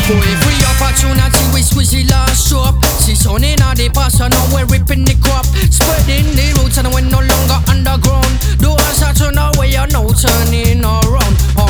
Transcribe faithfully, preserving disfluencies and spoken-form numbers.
For every opportunity we squeeze the last drop. See sun in all the past and now we're ripping the crop. Spreading the roots and we're no longer underground. Doors are turned away and no turning around.